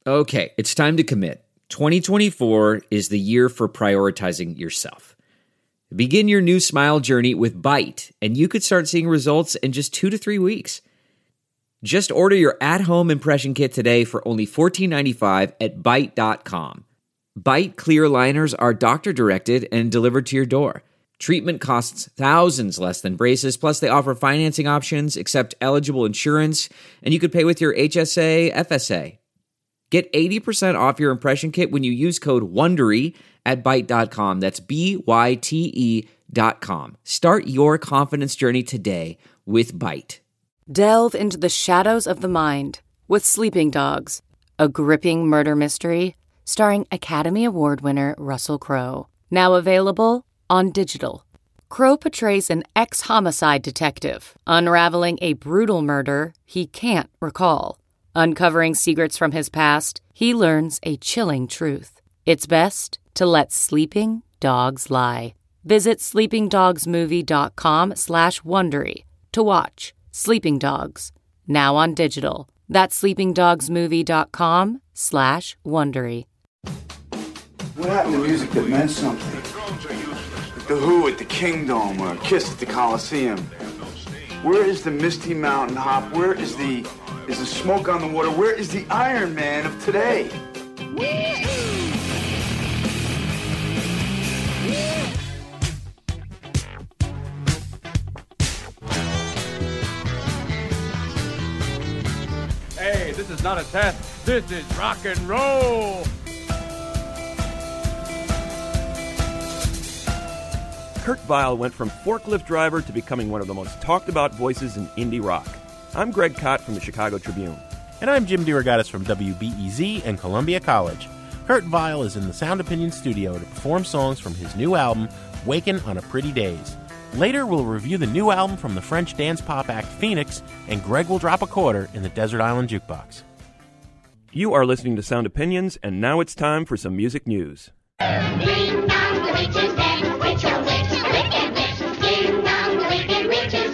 Okay, it's time to commit. 2024 is the year for prioritizing yourself. Begin your new smile journey with Byte, and you could start seeing results in just 2 to 3 weeks. Just order your at-home impression kit today for only $14.95 at Byte.com. Byte clear liners are doctor-directed and delivered to your door. Treatment costs thousands less than braces, plus they offer financing options, accept eligible insurance, and you could pay with your HSA, FSA. Get 80% off your impression kit when you use code WONDERY at Byte.com. That's BYTE.com. Start your confidence journey today with Byte. Delve into the shadows of the mind with Sleeping Dogs, a gripping murder mystery starring Academy Award winner Russell Crowe. Now available on digital. Crowe portrays an ex-homicide detective unraveling a brutal murder he can't recall. Uncovering secrets from his past, he learns a chilling truth. It's best to let sleeping dogs lie. Visit sleepingdogsmovie.com/Wondery to watch Sleeping Dogs, now on digital. That's sleepingdogsmovie.com/Wondery. What happened to music that meant something? The Who at the Kingdom or Kiss at the Coliseum. Where is the Misty Mountain Hop? Where is the Smoke on the Water? Where is the Iron Man of today? Hey, this is not a test. This is rock and roll. Kurt Vile went from forklift driver to becoming one of the most talked about voices in indie rock. I'm Greg Kot from the Chicago Tribune. And I'm Jim DeRogatis from WBEZ and Columbia College. Kurt Vile is in the Sound Opinion studio to perform songs from his new album, Wakin' on a Pretty Daze. Later, we'll review the new album from the French dance pop act Phoenix, and Greg will drop a quarter in the Desert Island Jukebox. You are listening to Sound Opinions, and now it's time for some music news. Ding dong, the witch is dead. Witch, oh witch, a wicked witch. Ding dong, the wicked witch is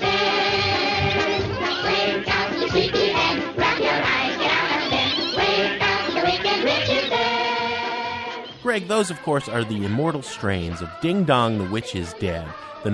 dead. Wake up, you sleepy head. Rub your eyes, get out of bed. Wake up, the wicked witch is dead. Greg, those, of course, are the immortal strains of Ding Dong, the Witch is Dead, the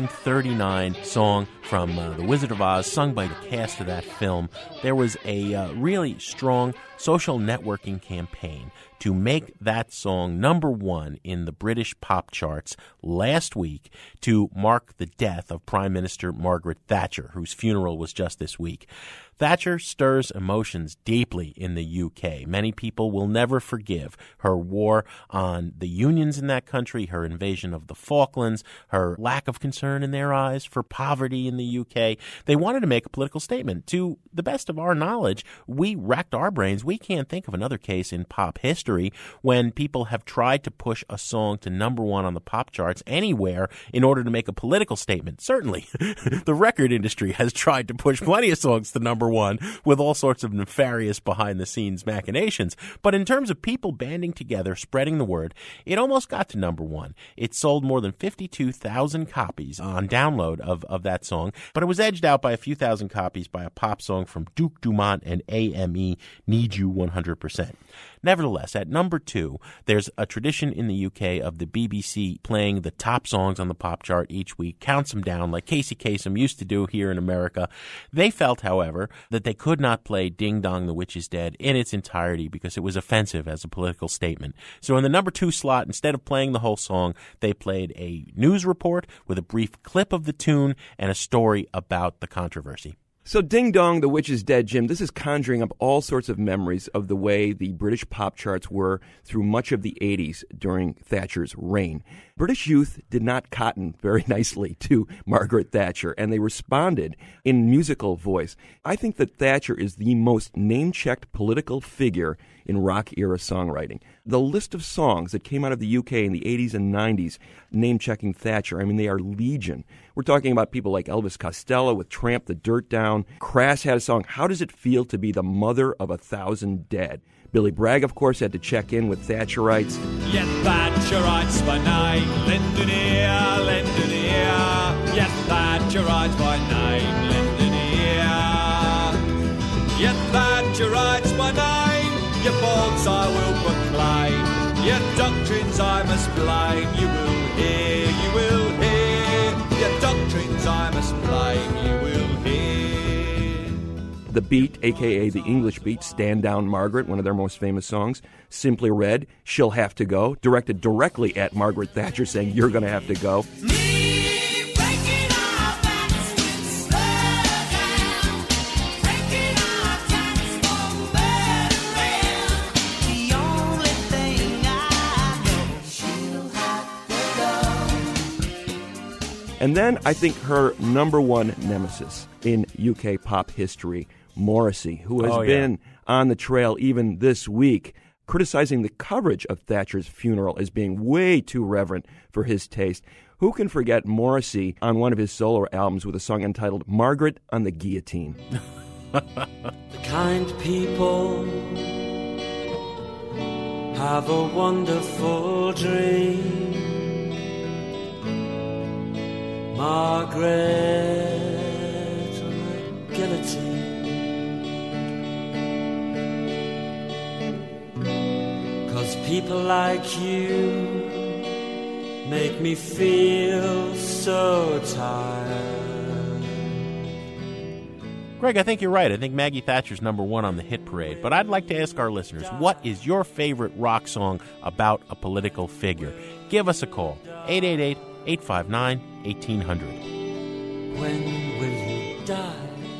1939 song from The Wizard of Oz, sung by the cast of that film. There was a really strong social networking campaign to make that song number one in the British pop charts last week to mark the death of Prime Minister Margaret Thatcher, whose funeral was just this week. Thatcher stirs emotions deeply in the UK. Many people will never forgive her war on the unions in that country, her invasion of the Falklands, her lack of concern in their eyes for poverty in the UK. They wanted to make a political statement. To the best of our knowledge, we racked our brains. We can't think of another case in pop history when people have tried to push a song to number one on the pop charts anywhere in order to make a political statement. Certainly, the record industry has tried to push plenty of songs to number one with all sorts of nefarious behind-the-scenes machinations. But in terms of people banding together, spreading the word, it almost got to number one. It sold more than 52,000 copies on download of that song, but it was edged out by a few thousand copies by a pop song from Duke Dumont and AME, Need You 100%. Nevertheless, at number two, there's a tradition in the UK of the BBC playing the top songs on the pop chart each week, counts them down like Casey Kasem used to do here in America. They felt, however, that they could not play Ding Dong, the Witch is Dead in its entirety because it was offensive as a political statement. So in the number two slot, instead of playing the whole song, they played a news report with a brief clip of the tune and a story about the controversy. So Ding Dong, the Witch is Dead, Jim, this is conjuring up all sorts of memories of the way the British pop charts were through much of the 80s during Thatcher's reign. British youth did not cotton very nicely to Margaret Thatcher, and they responded in musical voice. I think that Thatcher is the most name-checked political figure in rock-era songwriting. The list of songs that came out of the UK in the 80s and 90s name-checking Thatcher, I mean, they are legion. We're talking about people like Elvis Costello with Tramp the Dirt Down. Crass had a song, How Does It Feel to Be the Mother of 1,000 Dead? Billy Bragg, of course, had to check in with Thatcherites. Yes, Thatcherites by night, lend an ear, lend an ear. Yes, Thatcherites by night, lend an ear. Yes, Thatcherites by night, Your faults I will proclaim, your doctrines I must blame. You will hear, you will hear. Your doctrines I must blame, you will hear. The Beat, a.k.a. the English Beat, Stand Down Margaret, one of their most famous songs. Simply Red, She'll Have to Go, directed directly at Margaret Thatcher, saying, you're going to have to go. And then I think her number one nemesis in UK pop history, Morrissey, who has been on the trail even this week, criticizing the coverage of Thatcher's funeral as being way too reverent for his taste. Who can forget Morrissey on one of his solo albums with a song entitled Margaret on the Guillotine? The kind people have a wonderful dream. Margaret on the guillotine. 'Cause people like you make me feel so tired. Greg, I think you're right. I think Maggie Thatcher's number one on the hit parade. But I'd like to ask our listeners, what is your favorite rock song about a political figure? Give us a call, 888-859-1800. When will you die?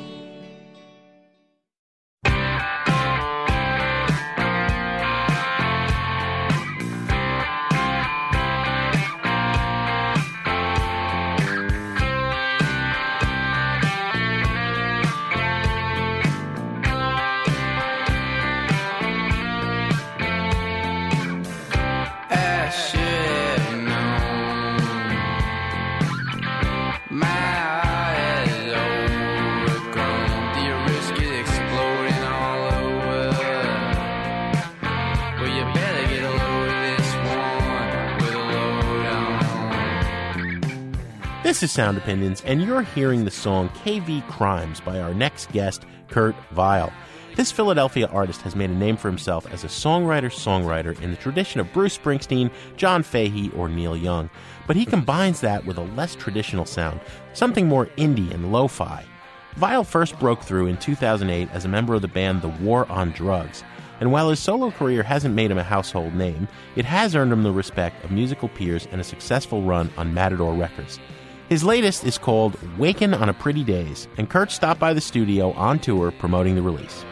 This is Sound Opinions, and you're hearing the song KV Crimes by our next guest, Kurt Vile. This Philadelphia artist has made a name for himself as a songwriter-songwriter in the tradition of Bruce Springsteen, John Fahey, or Neil Young. But he combines that with a less traditional sound, something more indie and lo-fi. Vile first broke through in 2008 as a member of the band The War on Drugs. And while his solo career hasn't made him a household name, it has earned him the respect of musical peers and a successful run on Matador Records. His latest is called Wakin' on a Pretty Daze, and Kurt stopped by the studio on tour promoting the release.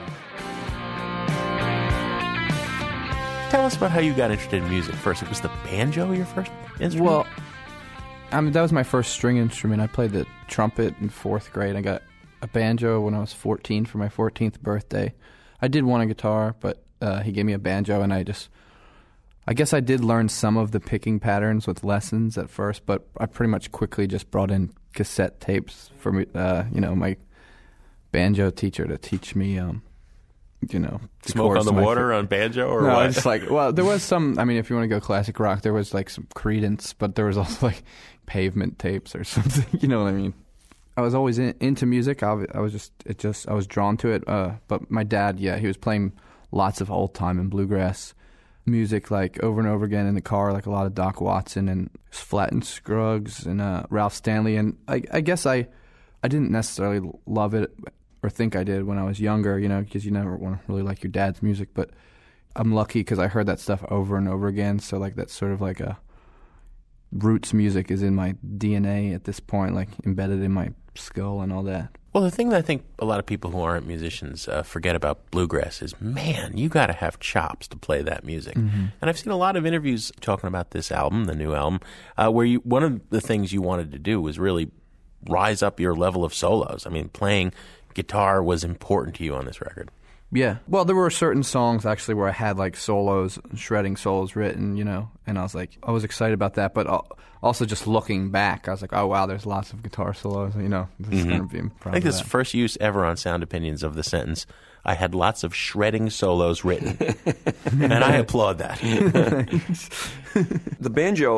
Tell us about how you got interested in music first. It was the banjo your first instrument? Well, that was my first string instrument. I played the trumpet in 4th grade. I got a banjo when I was 14 for my 14th birthday. I did want a guitar, but he gave me a banjo, and I guess I did learn some of the picking patterns with lessons at first, but I pretty much quickly just brought in cassette tapes for me, my banjo teacher to teach me, Smoke on the Water on banjo, or no, what? It's there was some. I mean, if you want to go classic rock, there was like some Creedence, but there was also like Pavement tapes or something. You know what I mean? I was always into music. I was drawn to it. But my dad, he was playing lots of old time and bluegrass music, like over and over again in the car, like a lot of Doc Watson and Flatt and Scruggs and Ralph Stanley. And I guess I didn't necessarily love it or think I did when I was younger, because you never want to really like your dad's music. But I'm lucky because I heard that stuff over and over again. So like that's sort of like a roots music is in my DNA at this point, like embedded in my skull and all that. Well, the thing that I think a lot of people who aren't musicians forget about bluegrass is, man, you got to have chops to play that music. Mm-hmm. And I've seen a lot of interviews talking about this album, the new album, where one of the things you wanted to do was really rise up your level of solos. I mean, playing guitar was important to you on this record. Yeah. Well, there were certain songs actually where I had like solos, shredding solos written, and I was excited about that. But also just looking back, I was like, oh, wow, there's lots of guitar solos, this is going to be proud I think this is the first use ever on Sound Opinions of the sentence, I had lots of shredding solos written. And I applaud that. The banjo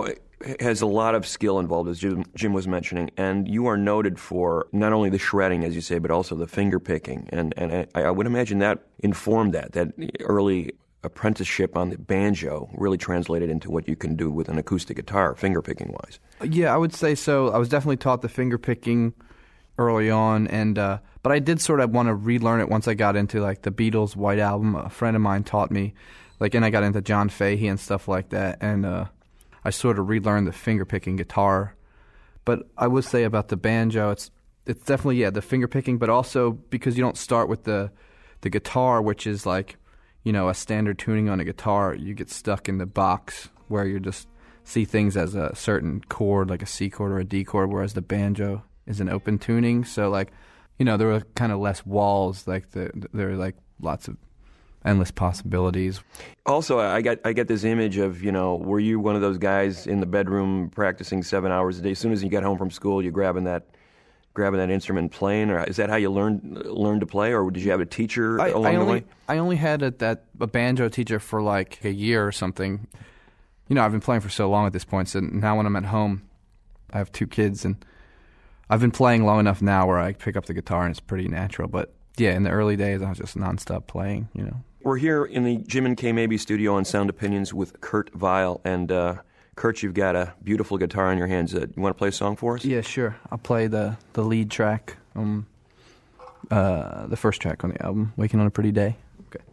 has a lot of skill involved, as Jim was mentioning, and you are noted for not only the shredding, as you say, but also the finger picking. And I would imagine that informed that early apprenticeship on the banjo really translated into what you can do with an acoustic guitar, finger picking wise. Yeah, I would say so. I was definitely taught the finger picking early on, and but I did sort of want to relearn it once I got into like the Beatles' White Album. A friend of mine taught me, and I got into John Fahey and stuff like that, and I sort of relearned the finger picking guitar. But I would say about the banjo, it's definitely the finger picking, but also because you don't start with the guitar, which is like, a standard tuning on a guitar, you get stuck in the box where you just see things as a certain chord, like a C chord or a D chord, whereas the banjo is an open tuning. So there were kind of less walls, there were like lots of endless possibilities. Also, I get this image of, were you one of those guys in the bedroom practicing 7 hours a day? As soon as you got home from school, you're grabbing that instrument and playing, or is that how you learned to play, or did you have a teacher along the way? I only had a banjo teacher for like a year or something. I've been playing for so long at this point, so now when I'm at home, I have 2 kids, and I've been playing long enough now where I pick up the guitar and it's pretty natural. But yeah, in the early days, I was just nonstop playing, We're here in the Jim and Kay Mabie studio on Sound Opinions with Kurt Vile, and Kurt, you've got a beautiful guitar in your hands. You want to play a song for us? Yeah, sure. I'll play the lead track, the first track on the album, Waking on a Pretty Day. Okay.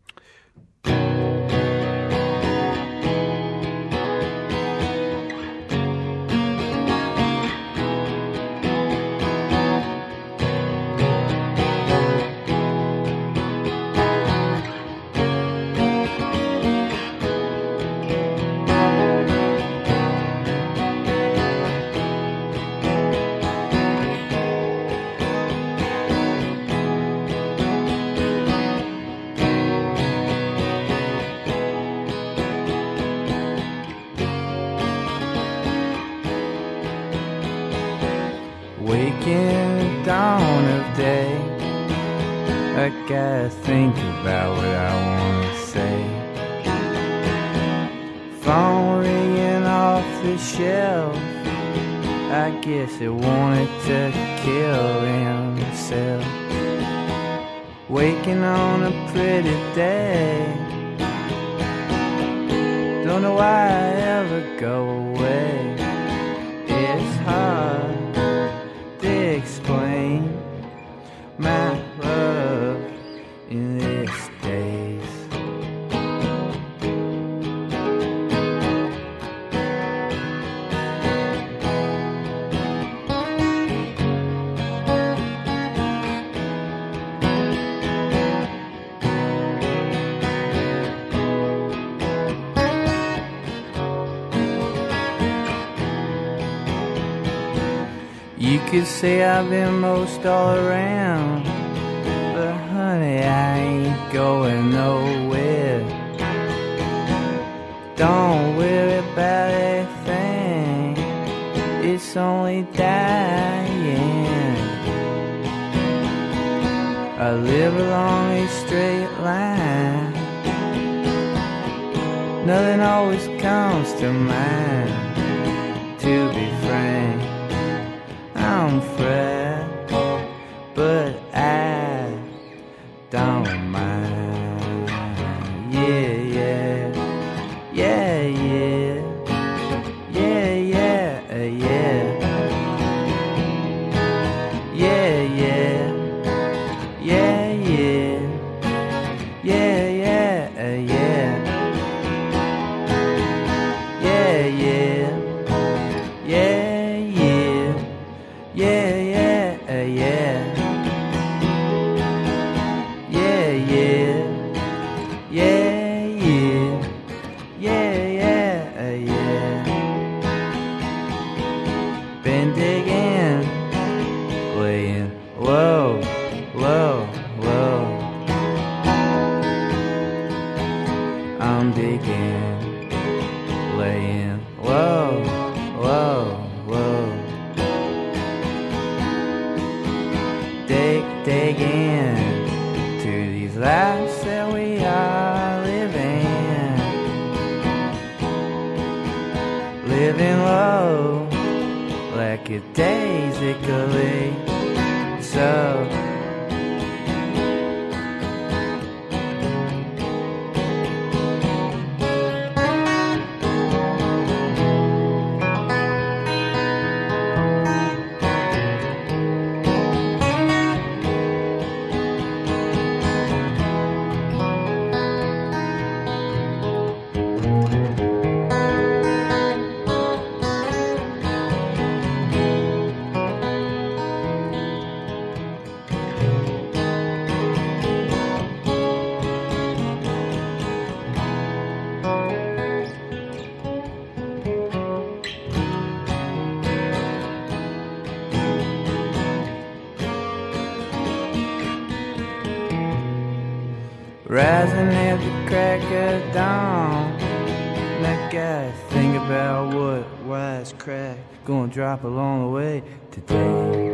Waking dawn of day, I gotta think about what I wanna say. Phone ringing off the shelf, I guess it wanted to kill himself. Waking on a pretty day, don't know why I ever go away. It's hard to explain my love in these days. You could say I've been most all around, but honey, I ain't going nowhere. Don't worry about a thing, it's only dying. I live along a straight line, nothing always comes to mind. To be frank, I'm afraid, but I don't mind. Yeah, yeah, yeah, yeah, yeah, yeah, yeah, yeah, yeah, yeah, yeah, yeah, yeah, yeah, yeah, yeah. Yeah, yeah, yeah. Yeah, yeah. Yeah, yeah. Yeah, yeah, yeah. Been digging, laying low, low, low. I'm digging, laying low, low, low. Dig in to these lives that we are living. living low, like a daisically. So rising at the crack of dawn, like I think about what wise crack gonna drop along the way today.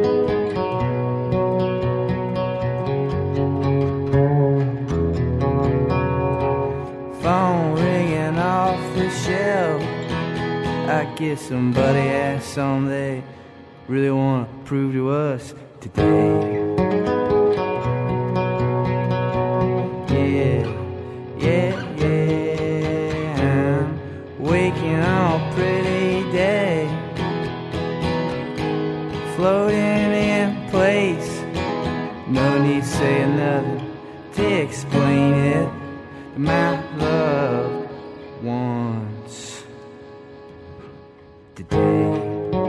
Phone ringing off the shelf, I guess somebody asked something they really wanna prove to us today. Waking on a pretty day, floating in place. No need saying nothing to explain it. My love wants today.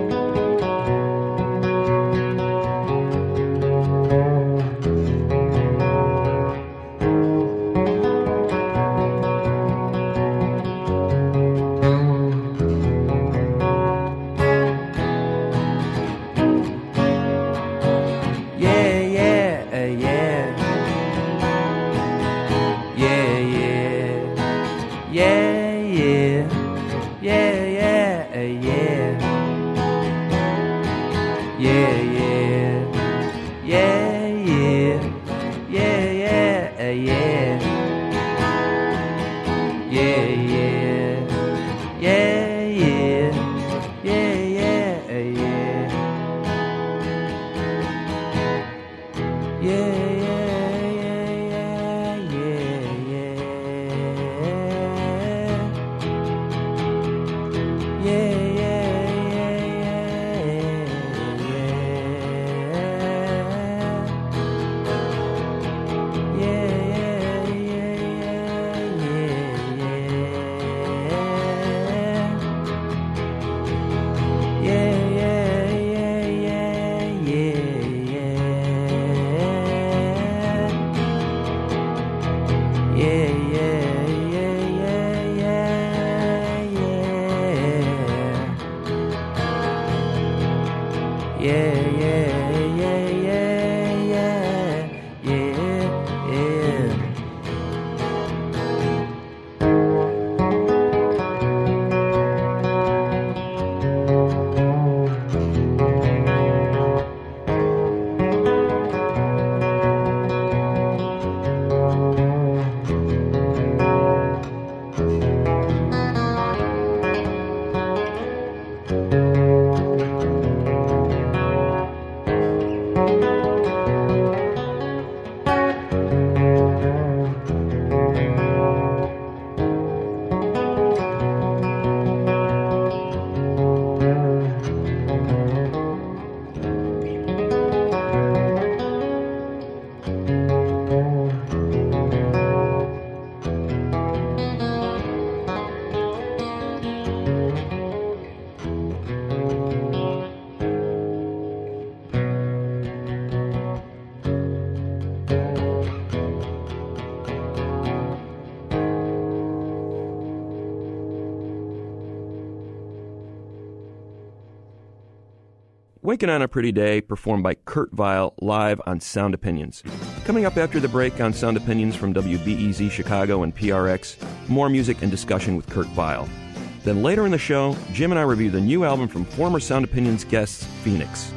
Waking on a Pretty Day, performed by Kurt Vile live on Sound Opinions. Coming up after the break on Sound Opinions from WBEZ Chicago and PRX, more music and discussion with Kurt Vile. Then later in the show, Jim and I review the new album from former Sound Opinions guests, Phoenix.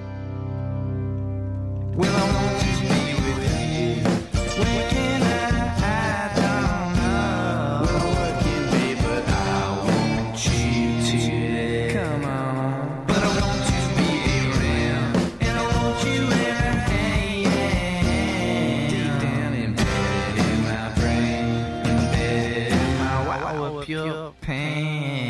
Well, I want to be with you. What can I don't know what can be, but I want you to pure pain.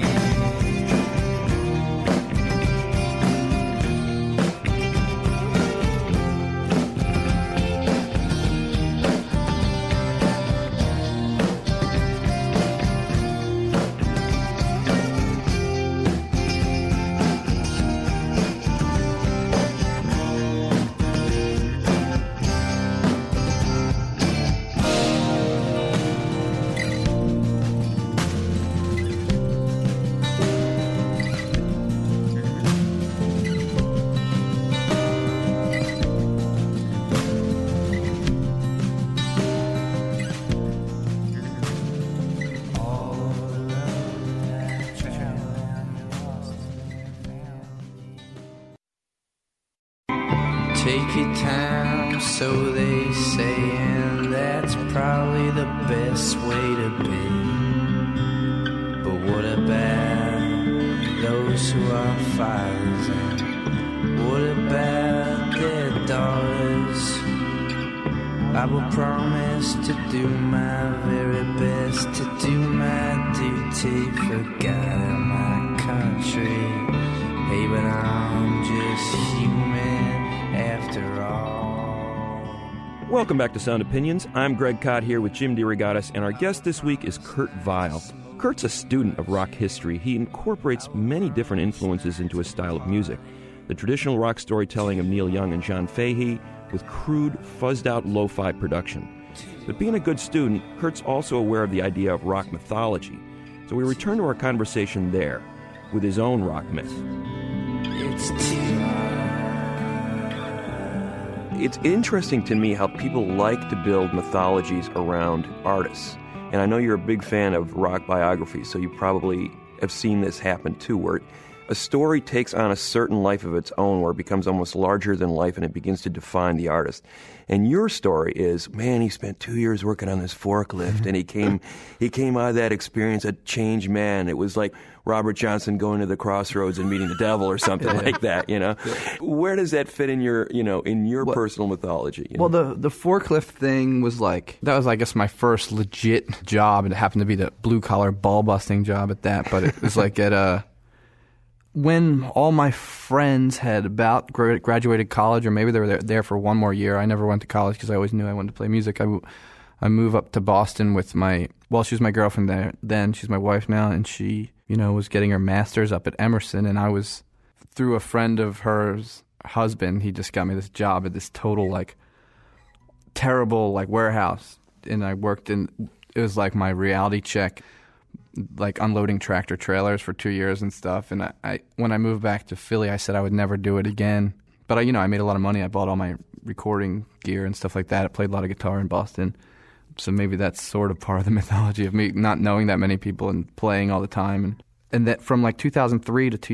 Take your time, so they say, and that's probably the best way to be. But what about those who are fathers, and what about their daughters? I will promise to do my very best, to do my duty for God and my country. Hey, but I'm just human after all. Welcome back to Sound Opinions. I'm Greg Kot here with Jim DeRogatis, and our guest this week is Kurt Vile. Kurt's a student of rock history. He incorporates many different influences into his style of music. The traditional rock storytelling of Neil Young and John Fahey with crude, fuzzed-out lo-fi production. But being a good student, Kurt's also aware of the idea of rock mythology. So we return to our conversation there with his own rock myth. It's too It's interesting to me how people like to build mythologies around artists. And I know you're a big fan of rock biographies, so you probably have seen this happen too, where a story takes on a certain life of its own, where it becomes almost larger than life and it begins to define the artist. And your story is, man, he spent 2 years working on this forklift, and he came out of that experience a changed man. It was like Robert Johnson going to the crossroads and meeting the devil or something like that, you know? Where does that fit in your, personal mythology? Well, the forklift thing was like, that was, I guess, my first legit job. It happened to be the blue-collar ball-busting job at that, but it was like at when all my friends had about graduated college, or maybe they were there for one more year. I never went to college because I always knew I wanted to play music. I moved up to Boston with she was my girlfriend there then. She's my wife now, and she, was getting her master's up at Emerson, and I was, through a friend of hers husband, he just got me this job at this total, terrible, warehouse, and I worked in, it was like my reality check, unloading tractor trailers for 2 years and stuff. And I when I moved back to Philly, I said I would never do it again. But I made a lot of money. I bought all my recording gear and stuff like that. I played a lot of guitar in Boston. So maybe that's sort of part of the mythology of me not knowing that many people and playing all the time. And that from 2003 to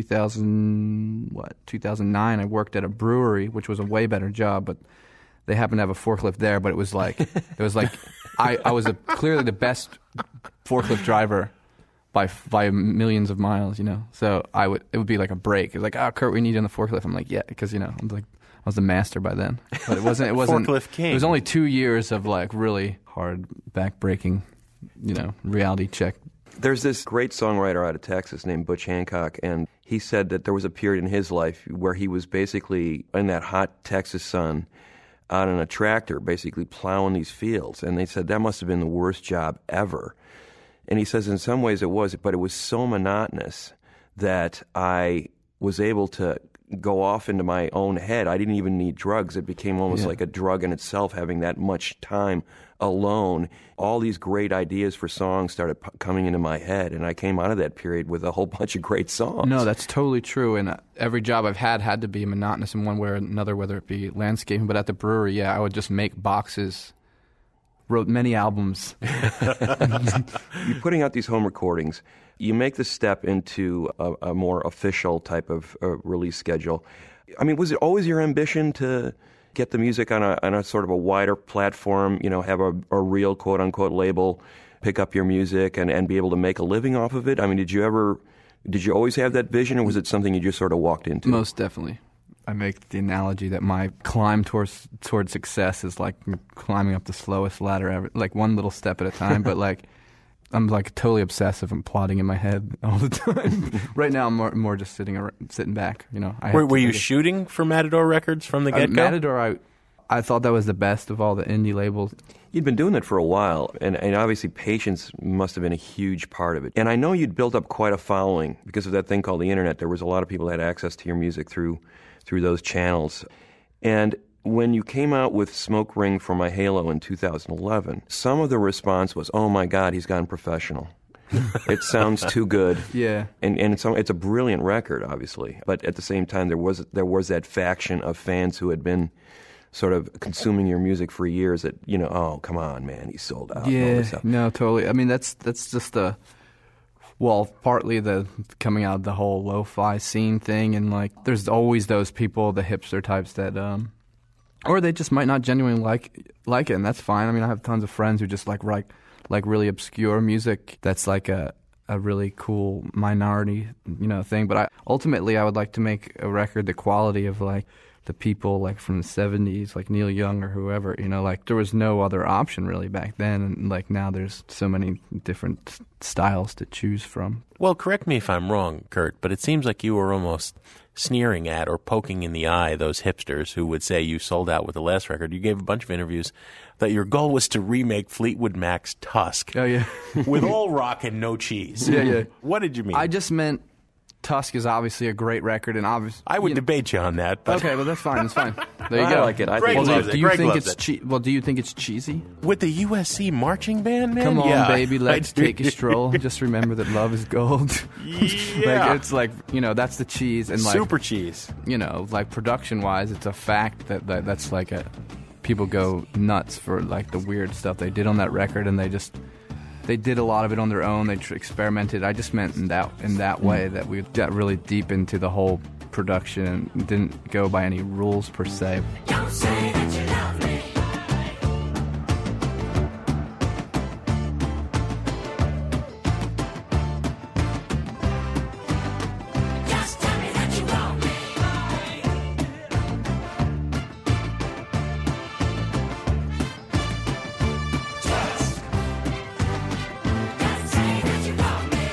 2009, I worked at a brewery, which was a way better job, but they happened to have a forklift there. But it was I was clearly the best forklift driver by millions of miles, So it would be like a break. It was like, Kurt, we need you on the forklift. I'm like, yeah, because I was the master by then. But it wasn't Forklift king. It was only 2 years of really hard back-breaking, reality check. There's this great songwriter out of Texas named Butch Hancock, and he said that there was a period in his life where he was basically in that hot Texas sun out on a tractor, basically plowing these fields. And they said that must have been the worst job ever. And he says in some ways it was, but it was so monotonous that I was able to go off into my own head. I didn't even need drugs. It became almost like a drug in itself, having that much time alone. All these great ideas for songs started coming into my head, and I came out of that period with a whole bunch of great songs. No, that's totally true. And every job I've had to be monotonous in one way or another, whether it be landscaping. But at the brewery, I would just make boxes. Wrote many albums. You're putting out these home recordings. You make the step into a more official type of release schedule. I mean, was it always your ambition to get the music on a sort of a wider platform, have a real quote-unquote label, pick up your music and be able to make a living off of it? I mean, did you always have that vision, or was it something you just sort of walked into? Most definitely. I make the analogy that my climb towards success is like climbing up the slowest ladder ever, one little step at a time. But I'm like totally obsessive and plotting in my head all the time. Right now, I'm more just sitting back. You know. Were you shooting for Matador Records from the get-go? Matador, I thought that was the best of all the indie labels. You'd been doing that for a while, and obviously patience must have been a huge part of it. And I know you'd built up quite a following because of that thing called the internet. There was a lot of people that had access to your music through those channels. And when you came out with Smoke Ring for My Halo in 2011, some of the response was, "Oh my God, he's gone professional. It sounds too good." Yeah. And it's a brilliant record, obviously. But at the same time, there was that faction of fans who had been sort of consuming your music for years that, you know, oh, come on, man, he's sold out. Yeah, no, totally. I mean, that's just partly the coming out of the whole lo-fi scene thing, and like, there's always those people, the hipster types that, or they just might not genuinely like it, and that's fine. I mean, I have tons of friends who just like really obscure music that's like a really cool minority, you know, thing. But ultimately I would like to make a record the quality of like the people like from the 70s, like Neil Young or whoever, you know, like there was no other option really back then, and like now there's so many different styles to choose from. Well, correct me if I'm wrong, Kurt, but it seems like you were almost sneering at or poking in the eye those hipsters who would say you sold out with the last record. You gave a bunch of interviews that your goal was to remake Fleetwood Mac's Tusk. Oh, yeah. with all rock and no cheese. Yeah. What did you mean? I just meant Tusk is obviously a great record, and obviously I would debate you on that. But okay, well that's fine. It's fine. There you I go. like it. Greg loves it. Do you Greg think loves it's it. do you think it's cheesy? With the USC marching band, man? Come on, yeah. baby, let's take a stroll. Just remember that love is gold. Yeah. Like, it's like, you know, that's the cheese, and like super cheese. You know, like production-wise, it's a fact that's like people go nuts for like the weird stuff they did on that record, and they did a lot of it on their own. They experimented. I just meant in that way that we got really deep into the whole production and didn't go by any rules per se. Don't say that you love me. Just tell me that you want me. Just say that you want me.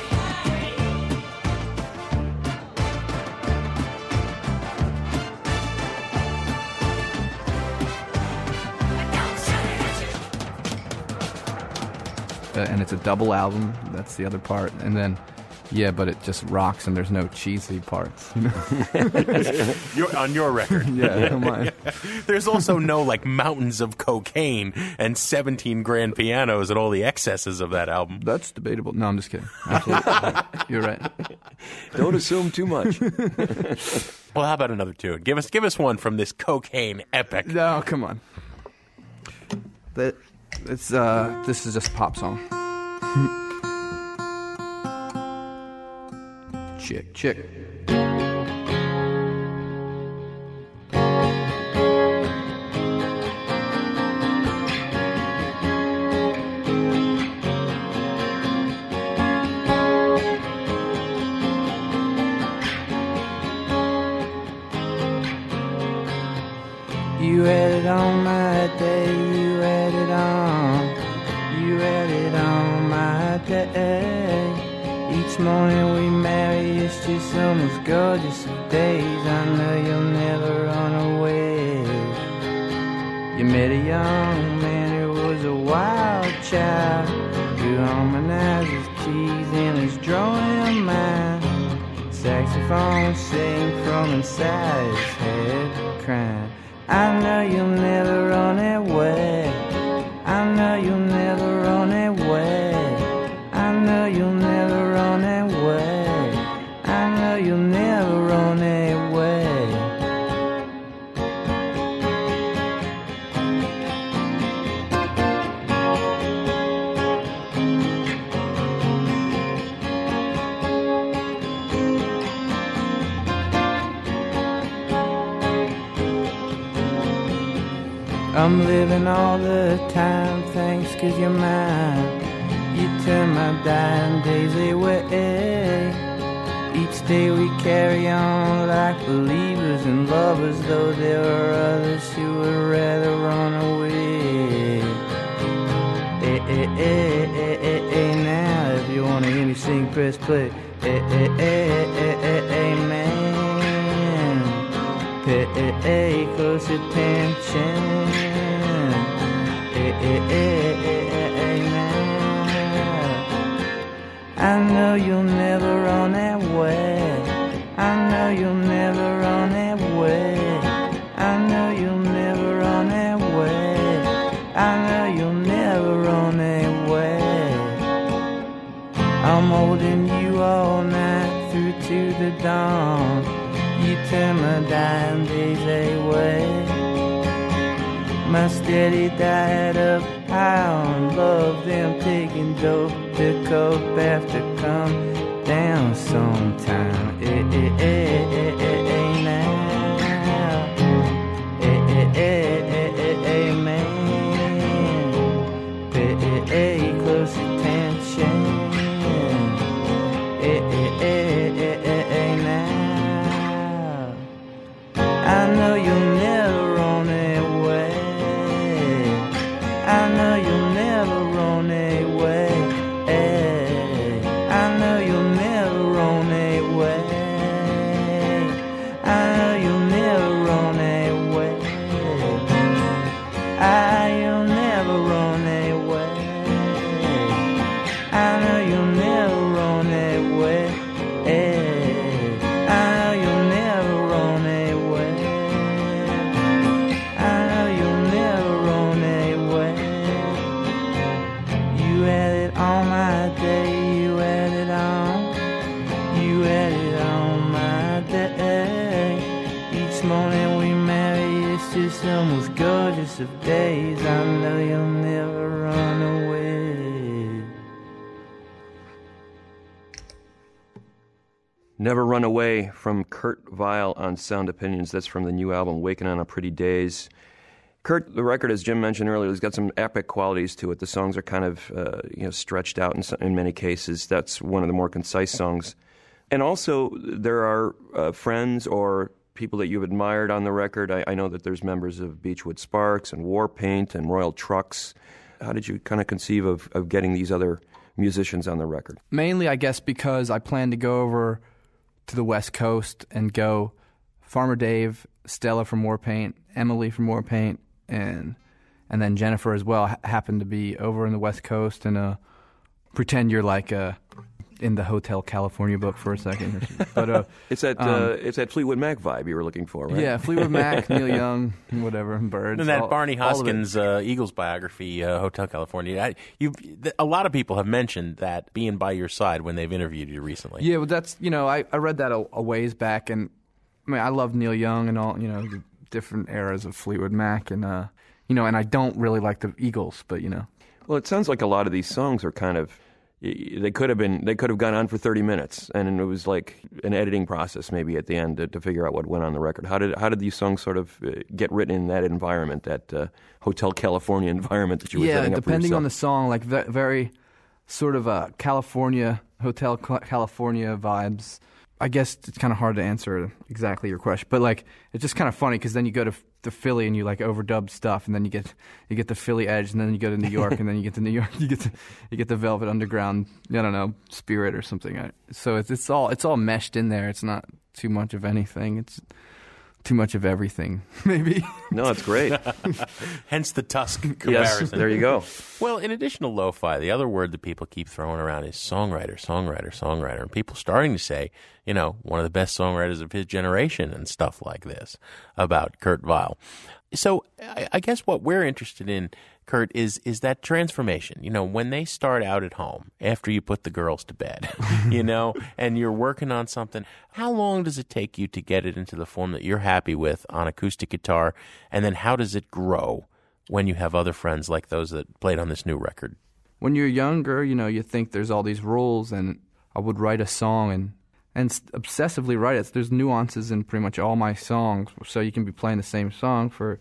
And it's a double album. That's the other part. And then, yeah, but it just rocks, and there's no cheesy parts. You know? On your record. Yeah, mine. There's also no like mountains of cocaine and 17 grand pianos and all the excesses of that album. That's debatable. No, I'm just kidding. Absolutely. You're right. Don't assume too much. Well, how about another tune? Give us one from this cocaine epic. No, come on. This is just a pop song. Chick. You had it on my day, you had it on. You had it on my day. Each morning we marry, it's just the most gorgeous of days. I know you'll never run away. You met a young man who was a wild child, who harmonized his keys in his drawing mind. Saxophone sang from inside his head, crying, I know you'll never run away. I know you'll never run away. I know you'll never run away. I know you'll never run away. I'm living all the time, thanks 'cause you're mine. You turn my dying days away. Each day we carry on like believers and lovers, though there are others who would rather run away. Now press play. Amen. Pay close attention. Amen. I know you'll never run that way. I know you'll never run that way. I know you'll never run that way. I know you'll never run that way. I'm holding you all night through to the dawn. You turn my dying days away. My steady diet of high on love, them taking dope, the cold bath to come down sometime. Now. Amen. Pay close attention. Now. I know you'll never run away. I know you'll never run away. I know you'll never run away. I know you'll never run away. You'll never run away. I know you'll never run away. I know you'll never run away. I know you'll never run away. You had it on my day. You had it on. You had it on my day. Each morning we marry, it's just the most gorgeous of days. I know you'll never run away. Never Run Away from Kurt Vile on Sound Opinions. That's from the new album, Waking on a Pretty Days. Kurt, the record, as Jim mentioned earlier, has got some epic qualities to it. The songs are kind of stretched out in many cases. That's one of the more concise songs. And also, there are friends or people that you've admired on the record. I know that there's members of Beachwood Sparks and Warpaint and Royal Trucks. How did you kind of conceive of getting these other musicians on the record? Mainly, I guess, because I plan to go over to the West Coast and go Farmer Dave, Stella from Warpaint, Emily from Warpaint, and then Jennifer as well happened to be over in the West Coast, and pretend you're like in the Hotel California book for a second. But it's that Fleetwood Mac vibe you were looking for, right? Yeah, Fleetwood Mac, Neil Young, whatever, and Birds. And that Barney Hoskins Eagles biography, Hotel California. A lot of people have mentioned that being by your side when they've interviewed you recently. Yeah, well, that's I read that a ways back, and I mean I love Neil Young and all the different eras of Fleetwood Mac, and and I don't really like the Eagles, but Well, it sounds like a lot of these songs are kind of. They could have gone on for 30 minutes, and it was like an editing process maybe at the end to figure out what went on the record. How did these songs sort of get written in that environment, that Hotel California environment that you were setting up for yourself? Yeah, depending on the song, like very sort of California, Hotel California vibes. I guess it's kind of hard to answer exactly your question, but like it's just kind of funny because then you go to Philly and you like overdub stuff, and then you get the Philly edge, and then you go to New York, and then you get to New York, you get the Velvet Underground, I don't know, spirit or something. So it's all meshed in there. It's not too much of anything. It's too much of everything, maybe. No, it's great. Hence the Tusk comparison. Yes, there you go. Well, in addition to lo-fi, the other word that people keep throwing around is songwriter. And people starting to say, one of the best songwriters of his generation and stuff like this about Kurt Vile. So I guess what we're interested in, Kurt, is that transformation. When they start out at home, after you put the girls to bed, and you're working on something, how long does it take you to get it into the form that you're happy with on acoustic guitar? And then how does it grow when you have other friends like those that played on this new record? When you're younger, you think there's all these rules, and I would write a song and obsessively write it. There's nuances in pretty much all my songs, so you can be playing the same song for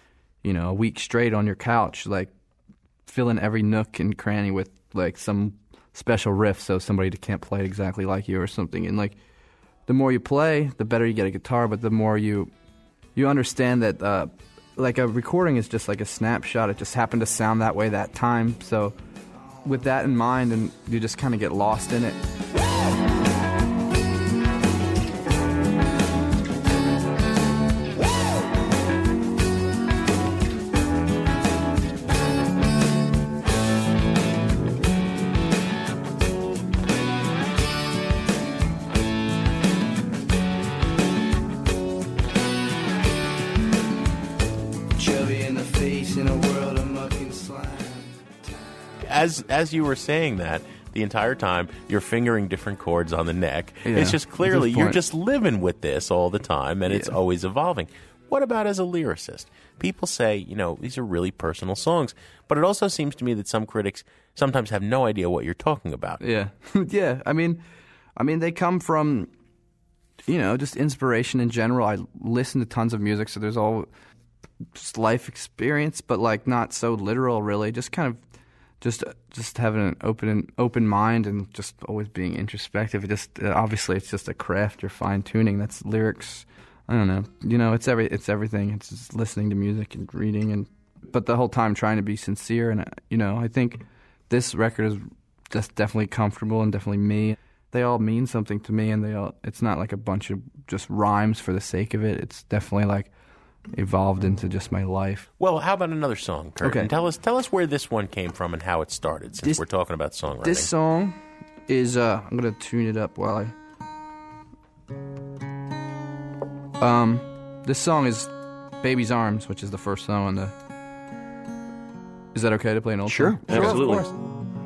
a week straight on your couch, like filling every nook and cranny with like some special riff so somebody can't play it exactly like you or something. And like the more you play, the better you get a guitar, but the more you understand that like a recording is just like a snapshot. It just happened to sound that way that time. So with that in mind, and you just kind of get lost in it. Chubby in the face in a world of muck and slime. As you were saying that, the entire time you're fingering different chords on the neck. Yeah, It's just at clearly this you're point- just living with this all the time, and it's always evolving. What about as a lyricist? People say, you know, these are really personal songs, but it also seems to me that some critics sometimes have no idea what you're talking about. Yeah, yeah. I mean, they come from, you know, just inspiration in general. I listen to tons of music, so there's all just life experience, but like not so literal, really. Just kind of, just having an open mind and just always being introspective. It just obviously it's just a craft. You're fine tuning. That's lyrics. I don't know. You know, it's everything. It's just listening to music and reading, but the whole time trying to be sincere. And you know, I think this record is just definitely comfortable and definitely me. They all mean something to me, and it's not like a bunch of just rhymes for the sake of it. It's definitely like evolved into just my life. Well, how about another song, Kurt? Okay. And tell us where this one came from and how it started, since we're talking about songwriting. This song is I'm gonna tune it up while I. This song is "Baby's Arms," which is the first song on the. Is that okay to play an old Sure, song? absolutely. Of course.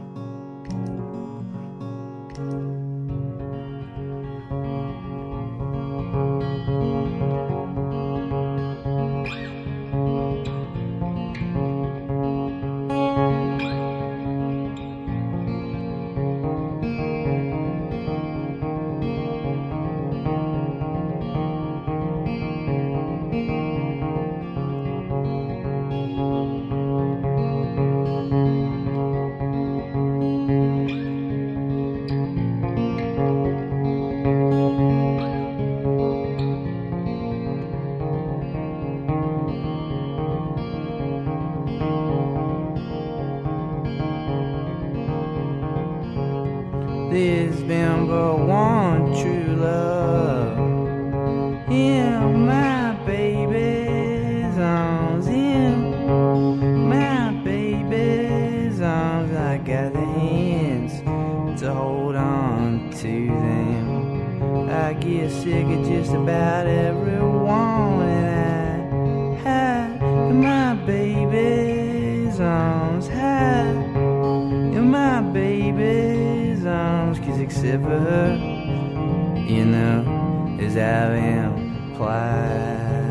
There's been but one true love in my baby's arms, in my baby's arms. I got the hands to hold on to them. I get sick of just about everyone, and I hide in my baby's arms, hide in my baby's arms, 'cause except for her, you know, as I've implied.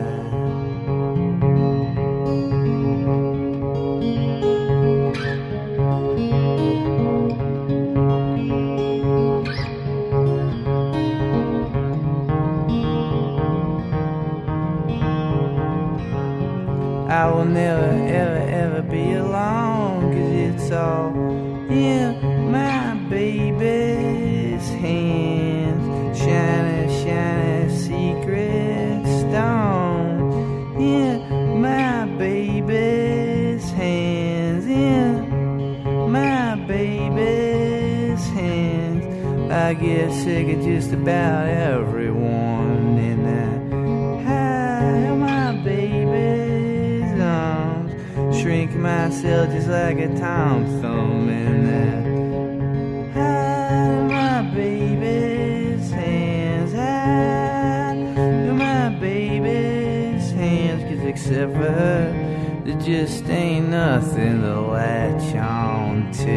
I will never, ever, ever be alone, 'cause it's all in my baby's hands. Shiny, shiny secret stone in my baby's hands, in my baby's hands. I get sick of just about everyone, and I hide in my baby's arms, shrink myself just like a Tom Thumb, and I hide in my baby's hands, hide in my baby's hands, 'cause except for her, there just ain't nothing to latch on to,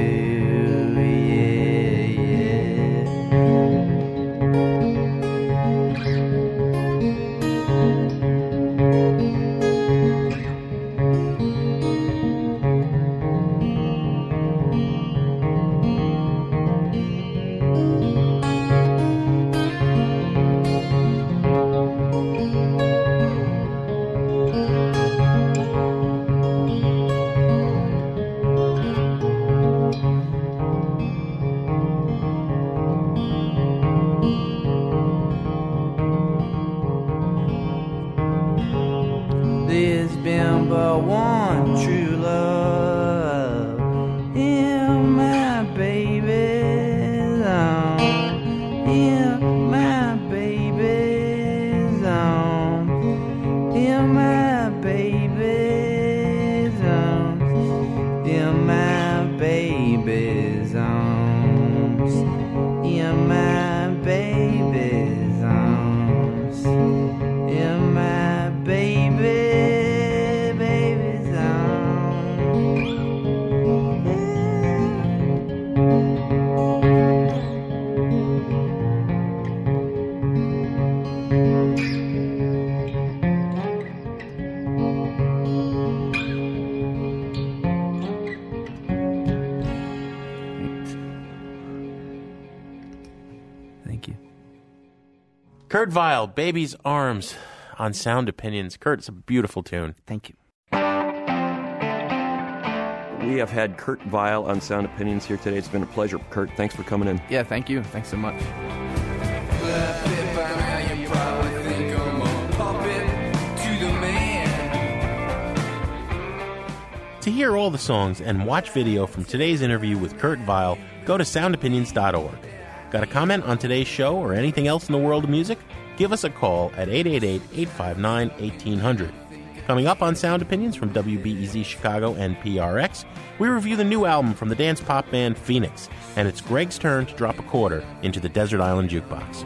yeah, yeah. Thank you. Kurt Weill, Baby's Arms on Sound Opinions. Kurt, it's a beautiful tune. Thank you. We have had Kurt Weill on Sound Opinions here today. It's been a pleasure. Kurt, thanks for coming in. Yeah, thank you. Thanks so much. To hear all the songs and watch video from today's interview with Kurt Weill, go to soundopinions.org. Got a comment on today's show or anything else in the world of music? Give us a call at 888-859-1800. Coming up on Sound Opinions from WBEZ Chicago and PRX, we review the new album from the dance pop band Phoenix, and it's Greg's turn to drop a quarter into the Desert Island Jukebox.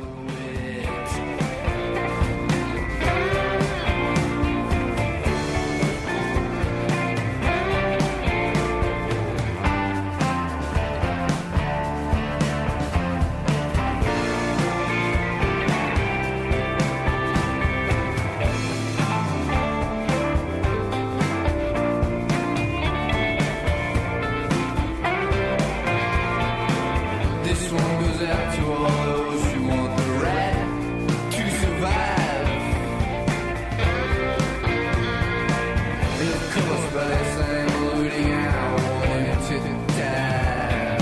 This one goes out to all those who want the right to survive. Of course, by this I'm alluding out, wanting to die.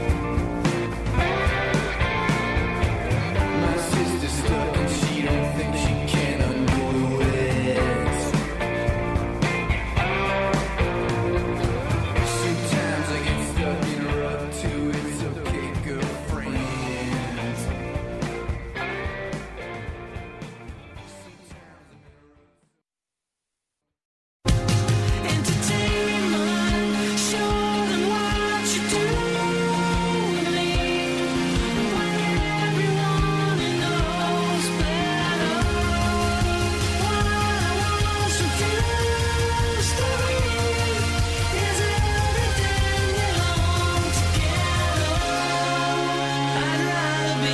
My sister's stuck and she don't think she can undo it. Sometimes I get stuck in a rut too. It's okay, girlfriends. Entertainment, show them what you do with me. When everyone knows better, what I want to do is everything belong together. I'd rather be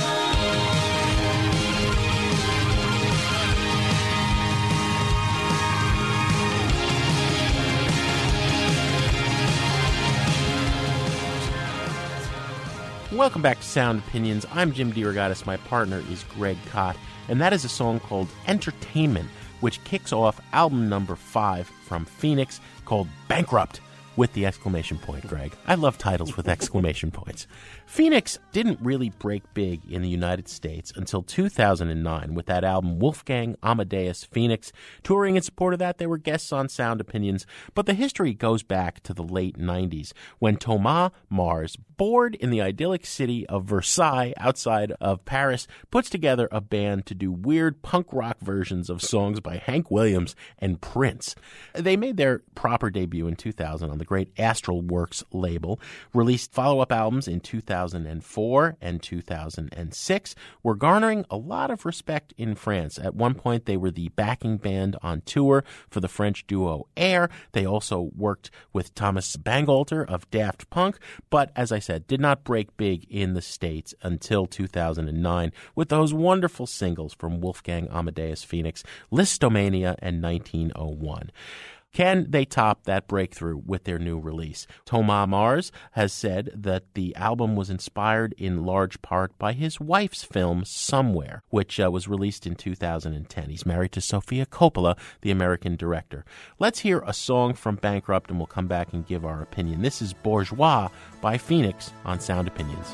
Welcome back to Sound Opinions. I'm Jim DeRogatis. My partner is Greg Kot, and that is a song called Entertainment, which kicks off album number 5 from Phoenix called Bankrupt, with the exclamation point, Greg. I love titles with exclamation points. Phoenix didn't really break big in the United States until 2009 with that album Wolfgang Amadeus Phoenix. Touring in support of that, they were guests on Sound Opinions, but the history goes back to the late 90s when Thomas Mars, bored in the idyllic city of Versailles outside of Paris, puts together a band to do weird punk rock versions of songs by Hank Williams and Prince. They made their proper debut in 2000 on the great Astral Works label, released follow-up albums in 2004 and 2006, were garnering a lot of respect in France. At one point, they were the backing band on tour for the French duo Air. They also worked with Thomas Bangalter of Daft Punk, but as I said, did not break big in the States until 2009 with those wonderful singles from Wolfgang Amadeus Phoenix, Listomania and 1901. Can they top that breakthrough with their new release? Thomas Mars has said that the album was inspired in large part by his wife's film Somewhere, which was released in 2010. He's married to Sofia Coppola, the American director. Let's hear a song from Bankrupt and we'll come back and give our opinion. This is Bourgeois by Phoenix on Sound Opinions.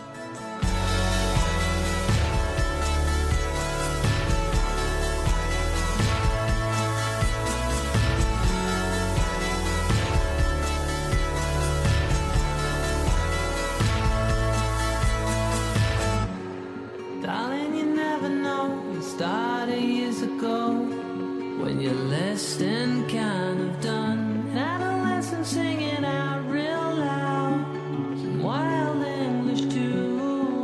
Darling, you never know. It started years ago when you're less than kind of done. Adolescents singing out real loud, some wild English too.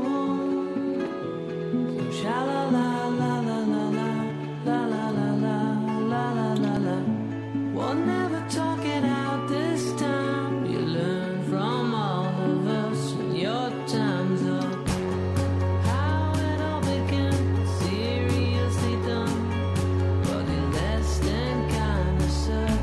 Some sha la la la la la la la la la la la la la. We'll never talk it out this time. You learn from all of us when your time's up. How it all began, seriously done, but it less than kind of certain.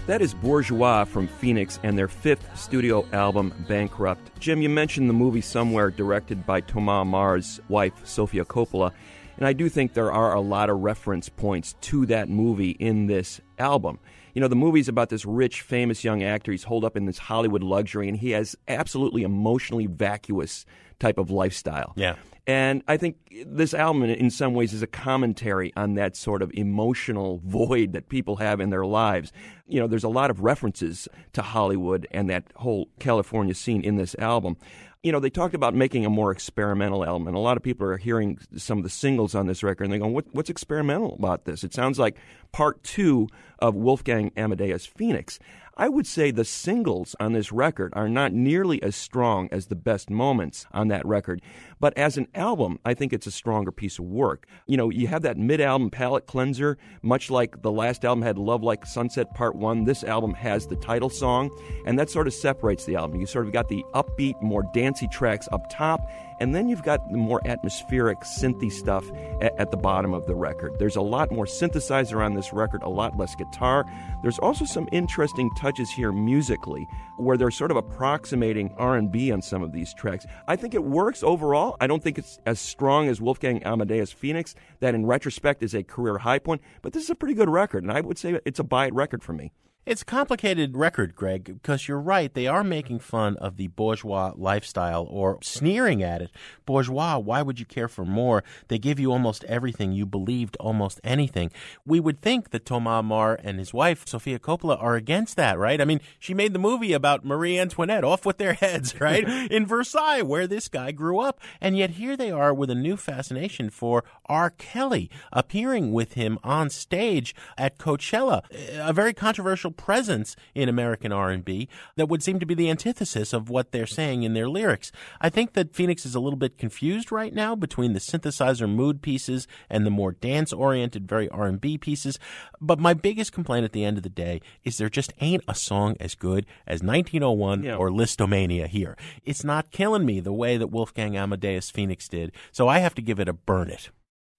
That is Bourgeois from Phoenix and their fifth studio album, Bankrupt. Jim, you mentioned the movie Somewhere, directed by Thomas Mar's wife, Sofia Coppola, and I do think there are a lot of reference points to that movie in this album. You know, the movie's about this rich, famous young actor. He's holed up in this Hollywood luxury, and he has absolutely emotionally vacuous type of lifestyle. Yeah. And I think this album, in some ways, is a commentary on that sort of emotional void that people have in their lives. You know, there's a lot of references to Hollywood and that whole California scene in this album. You know, they talked about making a more experimental album, and a lot of people are hearing some of the singles on this record, and they're going, what's experimental about this? It sounds like part two of Wolfgang Amadeus Phoenix. I would say the singles on this record are not nearly as strong as the best moments on that record. But as an album, I think it's a stronger piece of work. You know, you have that mid-album palate cleanser, much like the last album had Love Like Sunset Part 1. This album has the title song, and that sort of separates the album. You sort of got the upbeat, more dancey tracks up top, and then you've got the more atmospheric, synthy stuff at the bottom of the record. There's a lot more synthesizer on this record, a lot less guitar. There's also some interesting touches here musically, where they're sort of approximating R&B on some of these tracks. I think it works overall. I don't think it's as strong as Wolfgang Amadeus Phoenix, that in retrospect is a career high point, but this is a pretty good record, and I would say it's a buy-it record for me. It's a complicated record, Greg, because you're right. They are making fun of the bourgeois lifestyle or sneering at it. Bourgeois, why would you care for more? They give you almost everything. You believed almost anything. We would think that Thomas Mar and his wife, Sofia Coppola, are against that, right? I mean, she made the movie about Marie Antoinette, off with their heads, right? In Versailles, where this guy grew up. And yet here they are with a new fascination for R. Kelly, appearing with him on stage at Coachella, a very controversial presence in American R&B that would seem to be the antithesis of what they're saying in their lyrics. I think that Phoenix is a little bit confused right now between the synthesizer mood pieces and the more dance-oriented, very R&B pieces. But my biggest complaint at the end of the day is there just ain't a song as good as 1901 or Listomania here. It's not killing me the way that Wolfgang Amadeus Phoenix did, so I have to give it a burn it.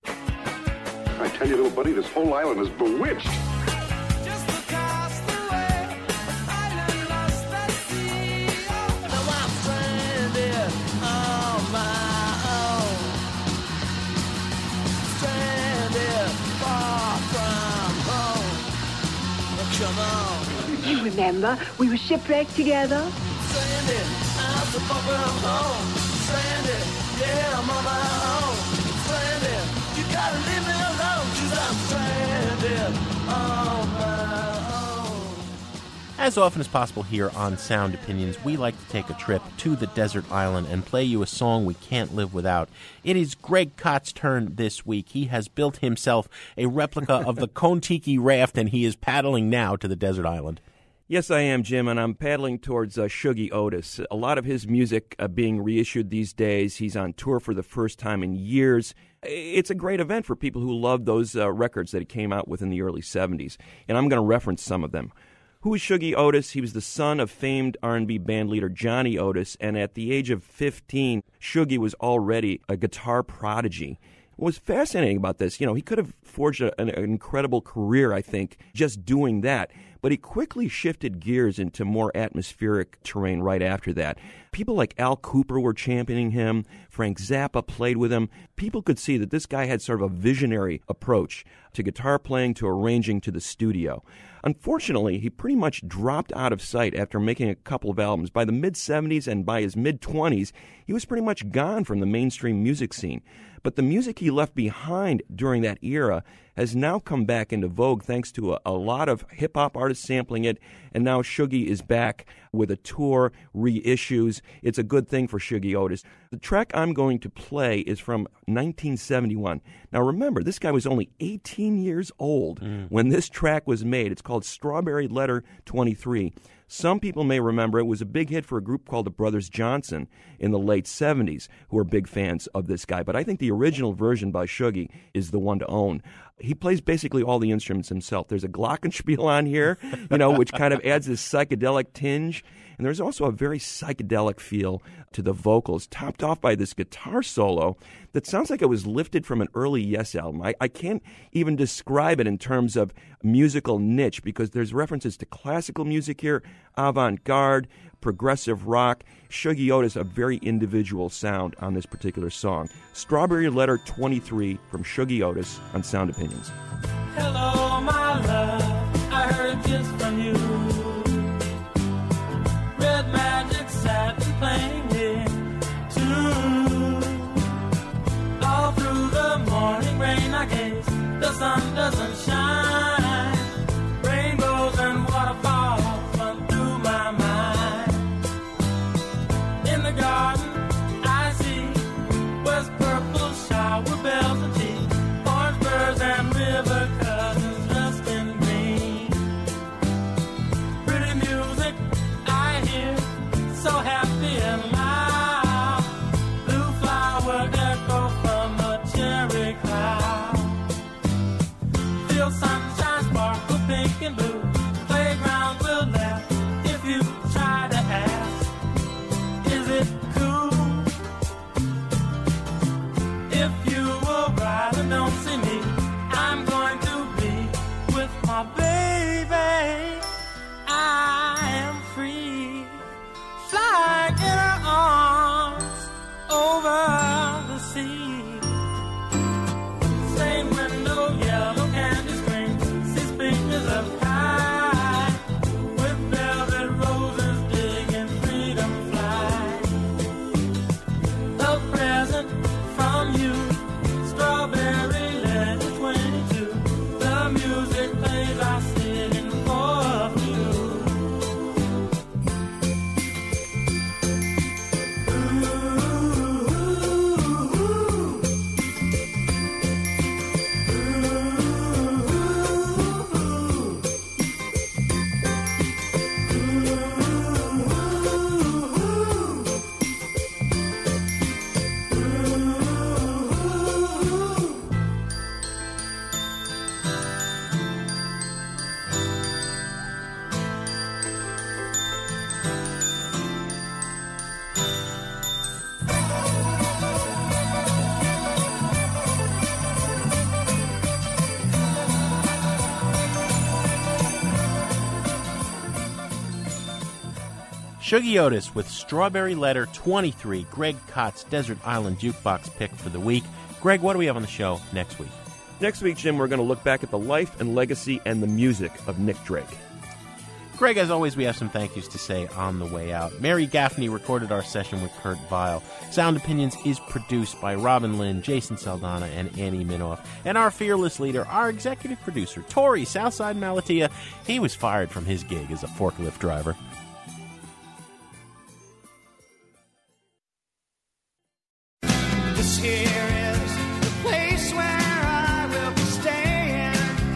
I tell you, little buddy, this whole island is bewitched. You remember, we were shipwrecked together. Stranded, I'm so far from home. Stranded, yeah, I'm on my own. Stranded, you gotta leave me alone, 'cause I'm stranded on my own. As often as possible here on Sound Opinions, we like to take a trip to the desert island and play you a song we can't live without. It is Greg Kott's turn this week. He has built himself a replica of the Kon-Tiki raft, and he is paddling now to the desert island. Yes, I am, Jim, and I'm paddling towards Shuggie Otis. A lot of his music being reissued these days. He's on tour for the first time in years. It's a great event for people who love those records that he came out with in the early 70s, and I'm going to reference some of them. Who is Shuggie Otis? He was the son of famed R&B band leader Johnny Otis, and at the age of 15, Shuggie was already a guitar prodigy. What was fascinating about this, he could have forged an incredible career, I think, just doing that. But he quickly shifted gears into more atmospheric terrain right after that. People like Al Kooper were championing him. Frank Zappa played with him. People could see that this guy had sort of a visionary approach to guitar playing, to arranging, to the studio. Unfortunately, he pretty much dropped out of sight after making a couple of albums. By the mid-70s and by his mid-20s, he was pretty much gone from the mainstream music scene. But the music he left behind during that era has now come back into vogue thanks to a lot of hip-hop artists sampling it, and now Shuggie is back with a tour, reissues. It's a good thing for Shuggie Otis. The track I'm going to play is from 1971. Now remember, this guy was only 18 years old when this track was made. It's called Strawberry Letter 23. Some people may remember it was a big hit for a group called the Brothers Johnson in the late 70s, who are big fans of this guy. But I think the original version by Shuggie is the one to own. He plays basically all the instruments himself. There's a glockenspiel on here, which kind of adds this psychedelic tinge. And there's also a very psychedelic feel to the vocals, topped off by this guitar solo that sounds like it was lifted from an early Yes album. I can't even describe it in terms of musical niche because there's references to classical music here, avant-garde, progressive rock. Shuggie Otis, a very individual sound on this particular song. Strawberry Letter 23 from Shuggie Otis on Sound Opinions. Hello, my love, I heard a kiss from you. Red magic satin playing here, too. All through the morning rain, I guess the sun doesn't shine. Rainbows and waterfalls run through my mind. In the garden, I see west purple shower bells and tea, orange birds and river cousins dressed in green. Pretty music I hear, so happy and loud. Blue flower echo from a cherry cloud. Feel sunshine sparkle pink and blue. Playground will laugh if you try to ask, is it cool? If you arrive and don't see me, I'm going to be with my baby. I am free, flying in her arms over the sea. Stained window, yellow candy screen, see pictures of high with velvet roses digging freedom fly. A present from you, strawberry letter 22. The music plays, I sit in for you. Shuggie Otis with Strawberry Letter 23, Greg Kott's Desert Island Jukebox pick for the week. Greg, what do we have on the show next week? Next week, Jim, we're going to look back at the life and legacy and the music of Nick Drake. Greg, as always, we have some thank yous to say on the way out. Mary Gaffney recorded our session with Kurt Vile. Sound Opinions is produced by Robin Lynn, Jason Saldana, and Annie Minoff. And our fearless leader, our executive producer, Tori Southside Malatia, he was fired from his gig as a forklift driver. This here is the place where I will be staying.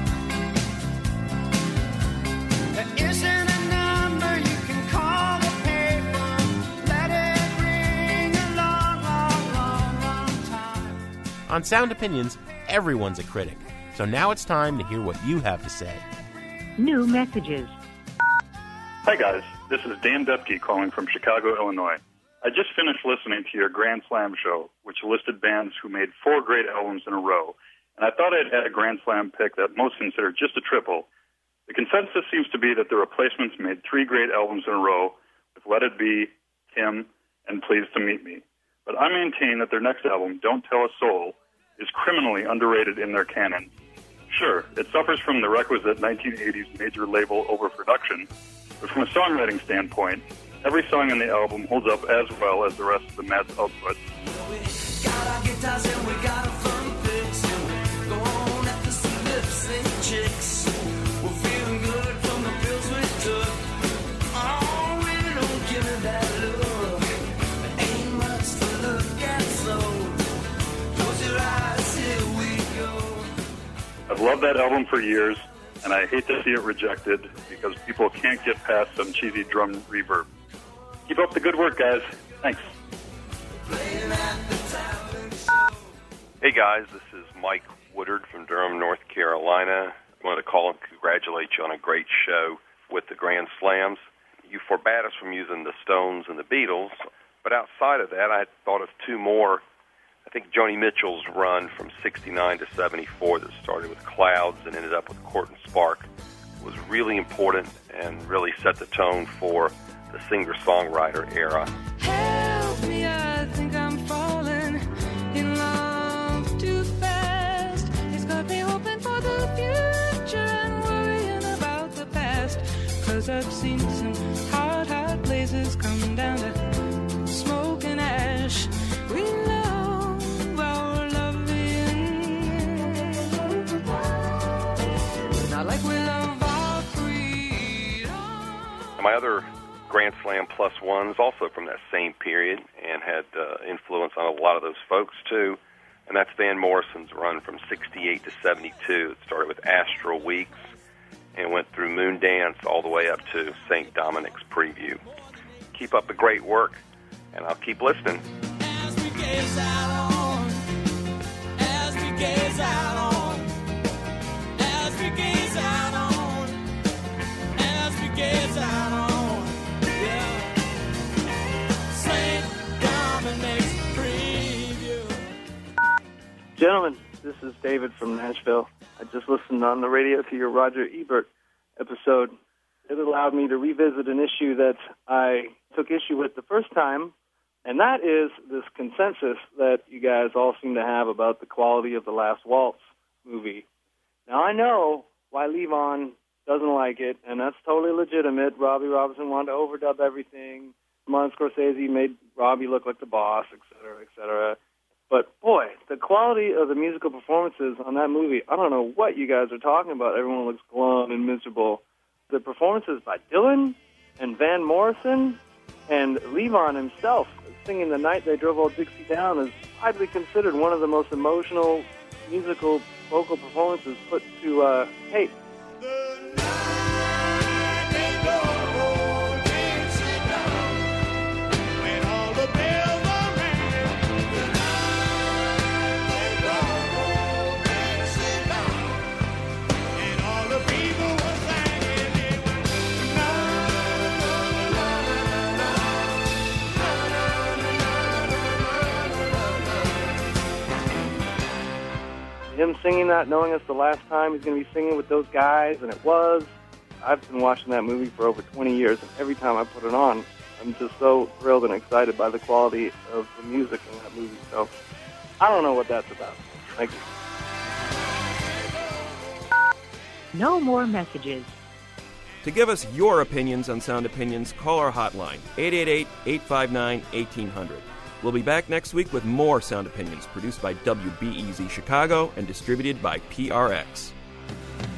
There isn't a number you can call the payphone. Let it ring a long, long, long, long time. On Sound Opinions, everyone's a critic. So now it's time to hear what you have to say. New messages. Hi guys, this is Dan Depke calling from Chicago, Illinois. I just finished listening to your Grand Slam show, which listed bands who made 4 great albums in a row, and I thought I'd had a Grand Slam pick that most consider just a triple. The consensus seems to be that the Replacements made 3 great albums in a row with Let It Be, Kim, and Pleased to Meet Me. But I maintain that their next album, Don't Tell a Soul, is criminally underrated in their canon. Sure, it suffers from the requisite 1980s major label overproduction, but from a songwriting standpoint, every song in the album holds up as well as the rest of the Matt's output. Got our guitars and we got a fun fix. And go on after some lips and chicks. We're feeling good from the pills we took. Oh, really don't give me that look. There ain't much to look at, so close your eyes, here we go. I've loved that album for years, and I hate to see it rejected because people can't get past some cheesy drum reverb. Keep up the good work, guys. Thanks. Hey, guys. This is Mike Woodard from Durham, North Carolina. I wanted to call and congratulate you on a great show with the Grand Slams. you forbade us from using the Stones and the Beatles. But outside of that, I thought of two more. I think Joni Mitchell's run from 69 to 74 that started with Clouds and ended up with Court and Spark was really important and really set the tone for the singer-songwriter era. Help me, I think I'm falling in love too fast. It's got me hoping for the future and worrying about the past. 'Cause I've seen some hot places come down to smoke and ash. We love our loving, not like we love our freedom. My other Grand Slam plus ones also from that same period and had influence on a lot of those folks too, and that's Van Morrison's run from 68 to 72. It started with Astral Weeks and went through Moon Dance all the way up to St. Dominic's Preview. Keep up the great work, and I'll keep listening. As we gaze out on, as we gaze out on, as we gaze out on, as we gaze out on, yeah. St. Dominic's Preview. Gentlemen, this is David from Nashville. I just listened on the radio to your Roger Ebert episode. It allowed me to revisit an issue that I took issue with the first time, and that is this consensus that you guys all seem to have about the quality of the Last Waltz movie. Now, I know why Levon doesn't like it, and that's totally legitimate. Robbie Robinson wanted to overdub everything. Martin Scorsese made Robbie look like the boss, et cetera, et cetera. But, boy, the quality of the musical performances on that movie, I don't know what you guys are talking about. Everyone looks glum and miserable. The performances by Dylan and Van Morrison and Levon himself singing The Night They Drove Old Dixie Down is widely considered one of the most emotional musical vocal performances put to tape. Him singing that, knowing it's the last time he's going to be singing with those guys, and it was. I've been watching that movie for over 20 years, and every time I put it on, I'm just so thrilled and excited by the quality of the music in that movie. So I don't know what that's about. Thank you. No more messages. To give us your opinions on Sound Opinions, call our hotline, 888-859-1800. We'll be back next week with more Sound Opinions, produced by WBEZ Chicago and distributed by PRX.